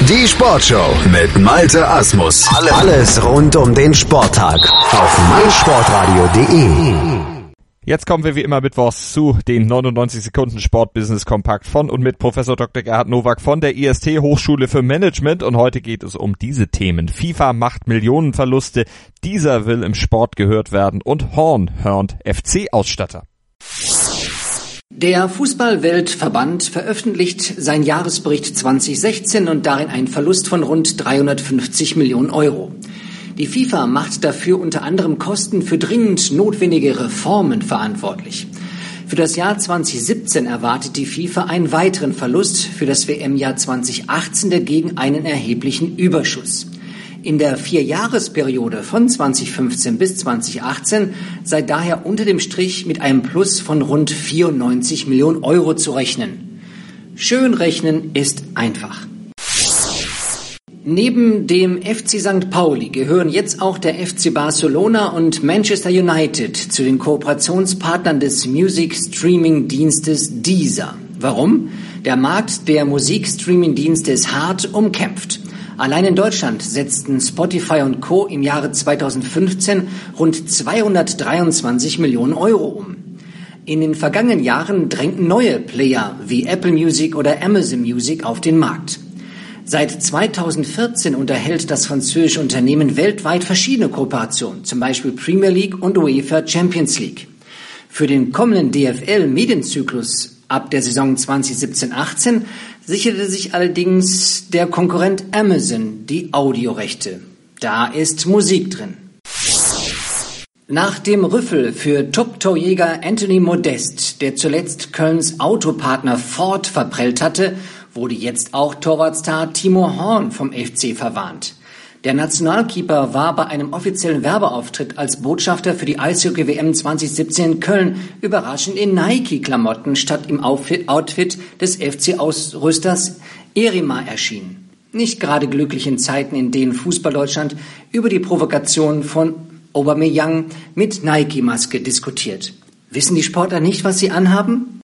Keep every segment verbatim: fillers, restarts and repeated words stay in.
Die Sportshow mit Malte Asmus. Alles rund um den Sporttag auf meinsportradio punkt de. Jetzt kommen wir wie immer mittwochs zu den neunundneunzig Sekunden Sportbusiness Kompakt von und mit Professor Doktor Gerhard Nowak von der I S T Hochschule für Management, und heute geht es um diese Themen. FIFA macht Millionenverluste, dieser will im Sport gehört werden und Horn hörnt F C-Ausstatter. Der Fußball-Weltverband veröffentlicht seinen Jahresbericht zwanzig sechzehn und darin einen Verlust von rund dreihundertfünfzig Millionen Euro. Die FIFA macht dafür unter anderem Kosten für dringend notwendige Reformen verantwortlich. Für das Jahr zwanzig siebzehn erwartet die FIFA einen weiteren Verlust, für das W M-Jahr zwanzig achtzehn dagegen einen erheblichen Überschuss. In der Vierjahresperiode von zwanzig fünfzehn bis zwanzig achtzehn sei daher unter dem Strich mit einem Plus von rund vierundneunzig Millionen Euro zu rechnen. Schön rechnen ist einfach. Neben dem F C Sankt Pauli gehören jetzt auch der F C Barcelona und Manchester United zu den Kooperationspartnern des Music-Streaming-Dienstes Deezer. Warum? Der Markt der Musikstreaming-Dienste ist hart umkämpft. Allein in Deutschland setzten Spotify und Co. im Jahre zweitausendfünfzehn rund zweihundertdreiundzwanzig Millionen Euro um. In den vergangenen Jahren drängten neue Player wie Apple Music oder Amazon Music auf den Markt. Seit zweitausendvierzehn unterhält das französische Unternehmen weltweit verschiedene Kooperationen, zum Beispiel Premier League und UEFA Champions League. Für den kommenden D F L-Medienzyklus ab der Saison zwanzig siebzehn achtzehn sicherte sich allerdings der Konkurrent Amazon die Audiorechte. Da ist Musik drin. Nach dem Rüffel für Top-Torjäger Anthony Modest, der zuletzt Kölns Autopartner Ford verprellt hatte, wurde jetzt auch Torwartstar Timo Horn vom F C verwarnt. Der Nationalkeeper war bei einem offiziellen Werbeauftritt als Botschafter für die Eishockey-W M zwanzig siebzehn in Köln überraschend in Nike-Klamotten statt im Outfit des F C-Ausrüsters Erima erschienen. Nicht gerade glücklich in Zeiten, in denen Fußball-Deutschland über die Provokation von Aubameyang mit Nike-Maske diskutiert. Wissen die Sportler nicht, was sie anhaben?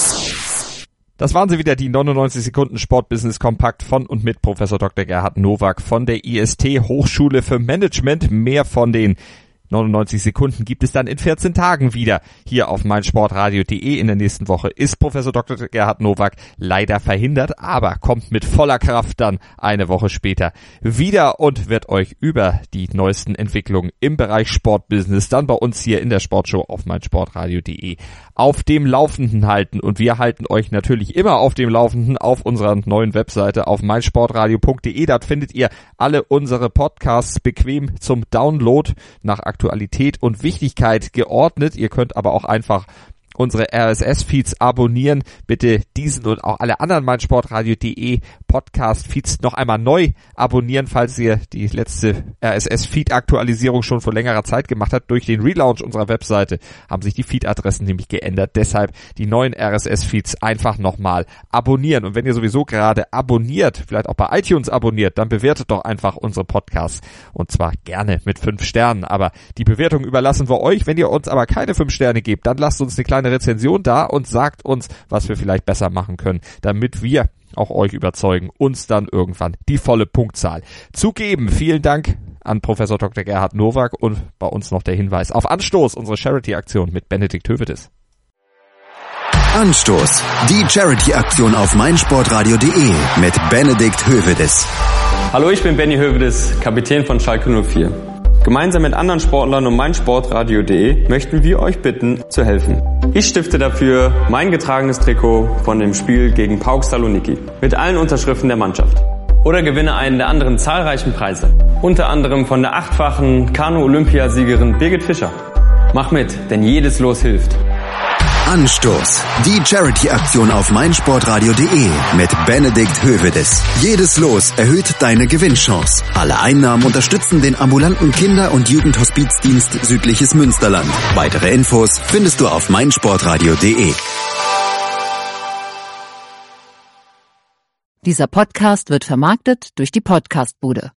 Das waren sie wieder, die neunundneunzig Sekunden Sportbusiness Kompakt von und mit Professor Doktor Gerhard Nowak von der I S T Hochschule für Management. Mehr von den neunundneunzig Sekunden gibt es dann in vierzehn Tagen wieder hier auf meinsportradio punkt de. In der nächsten Woche ist Professor Doktor Gerhard Nowak leider verhindert, aber kommt mit voller Kraft dann eine Woche später wieder und wird euch über die neuesten Entwicklungen im Bereich Sportbusiness dann bei uns hier in der Sportshow auf meinsportradio punkt de auf dem Laufenden halten. Und wir halten euch natürlich immer auf dem Laufenden auf unserer neuen Webseite auf meinsportradio punkt de. Dort findet ihr alle unsere Podcasts bequem zum Download nach Aktualität und Wichtigkeit geordnet. Ihr könnt aber auch einfach unsere R S S-Feeds abonnieren. Bitte diesen und auch alle anderen meinsportradio punkt de Podcast-Feeds noch einmal neu abonnieren, falls ihr die letzte R S S-Feed-Aktualisierung schon vor längerer Zeit gemacht habt. Durch den Relaunch unserer Webseite haben sich die Feed-Adressen nämlich geändert. Deshalb die neuen R S S-Feeds einfach nochmal abonnieren. Und wenn ihr sowieso gerade abonniert, vielleicht auch bei iTunes abonniert, dann bewertet doch einfach unsere Podcasts. Und zwar gerne mit fünf Sternen. Aber die Bewertung überlassen wir euch. Wenn ihr uns aber keine fünf Sterne gebt, dann lasst uns eine kleine Rezension da und sagt uns, was wir vielleicht besser machen können, damit wir auch euch überzeugen, uns dann irgendwann die volle Punktzahl zu geben. Vielen Dank an Professor Doktor Gerhard Nowak und bei uns noch der Hinweis auf Anstoß, unsere Charity-Aktion mit Benedikt Hövedes. Anstoß, die Charity-Aktion auf meinsportradio punkt de mit Benedikt Hövedes. Hallo, ich bin Benny Hövedes, Kapitän von Schalke null vier. Gemeinsam mit anderen Sportlern und meinsportradio punkt de möchten wir euch bitten, zu helfen. Ich stifte dafür mein getragenes Trikot von dem Spiel gegen PAOK Saloniki mit allen Unterschriften der Mannschaft. Oder gewinne einen der anderen zahlreichen Preise. Unter anderem von der achtfachen Kanu-Olympiasiegerin Birgit Fischer. Mach mit, denn jedes Los hilft. Anstoß, die Charity-Aktion auf meinsportradio punkt de mit Benedikt Hövedes. Jedes Los erhöht deine Gewinnchance. Alle Einnahmen unterstützen den ambulanten Kinder- und Jugendhospizdienst Südliches Münsterland. Weitere Infos findest du auf meinsportradio punkt de. Dieser Podcast wird vermarktet durch die Podcastbude.